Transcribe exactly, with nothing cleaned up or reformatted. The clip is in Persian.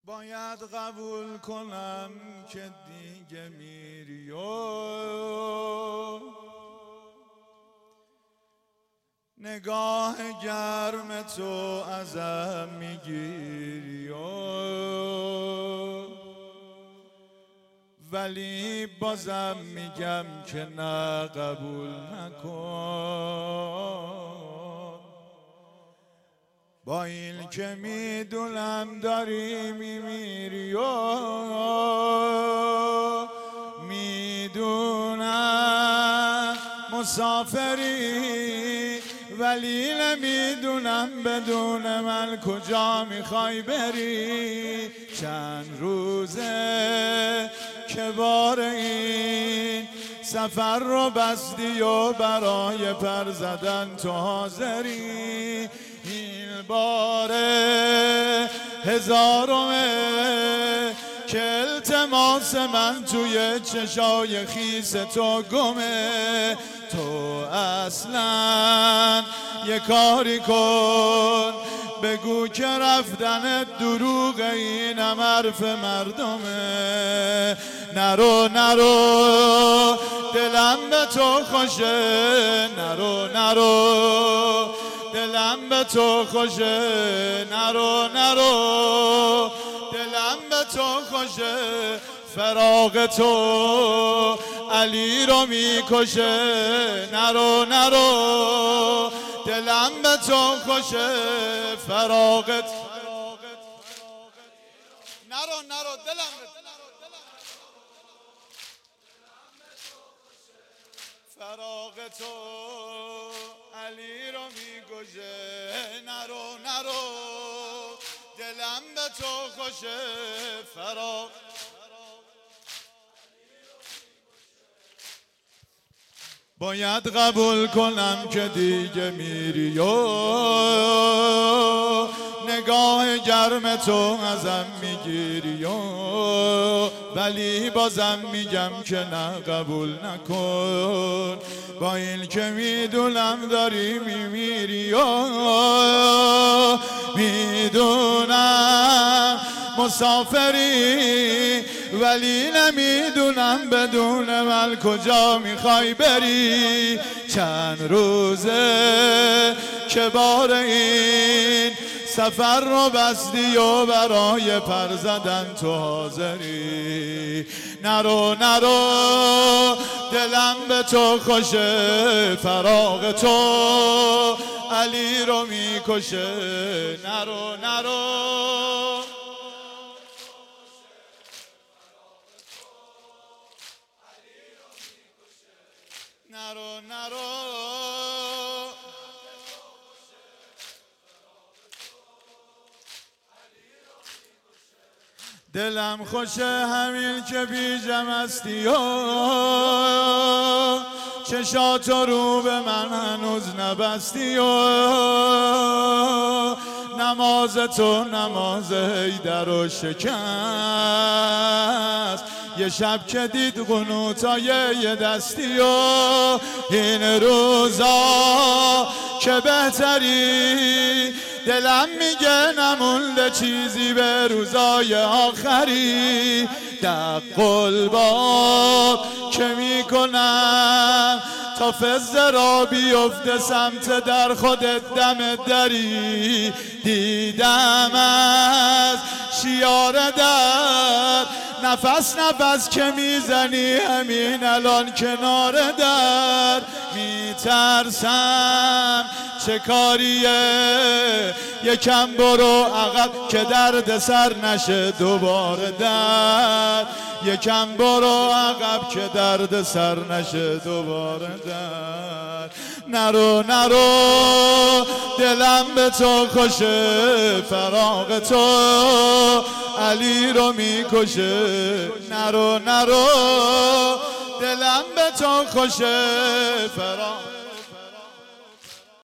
باید قبول کنم که دیگه میری و نگاه گرم تو ازم میگیری و ولی بازم میگم که نه قبول نکن. با این که میدونم داری میمیری و میدونم مسافری ولی نمیدونم بدون من کجا میخوای بری. چند روزه که بار این سفر رو بستی و برای پر زدن تو حاضری. این باره هزارمه که التماس من توی چشای خیس تو گمه. تو اصلا یه کاری کن بگو که رفتنت دروغه، اینم حرف مردمه. نرو نرو دلم به تو خوشه، نرو نرو دلم به تو خوشه، نرو نرو دلم به تو خوشه. فراق تو علی رو میکشه، نرو نرو دلم به تو خوشه. فراقت نرو نرو دلم فراق تو علی رو میکشه، نرو نرو دلم به تو خوشه. فراق باید قبول کنم که دیگه میری و نگاه گرم تو ازم میگیری و ولی بازم میگم که نه قبول نکن. با این که میدونم داری میمیری و میدونم مسافری ولی نمیدونم بدون من کجا میخوای بری. چند روزه که بار این سفر رو بستی و برای پر زدن تو حاضری. نرو نرو دلم به تو خوشه، فراق تو علی رو میکشه. نرو نرو نرو نرو دلم خوشه همین که بیجم هستی و چشاتو رو به من هنوز نبستی و نماز تو نماز حیدر و شکست. یه شب که دید قنوتای یه دستی و این روزا که بهتری دلم میگه نمونده چیزی به روزای آخری. دق الباب که میکنم تا فزه را بیفته سمت در خودت دم دری. دیدم از شیار در نفس نفس که میزنی همین الان کنار در. میترسم چه کاریه یکم برو عقب که درد سر نشه دوباره در. یکم برو عقب که درد سر نشه دوباره در. نرو نرو دلم به تو خوشه، فراق تو علی رو میکشه. نرو نرو دلم به تو خوشه، فراق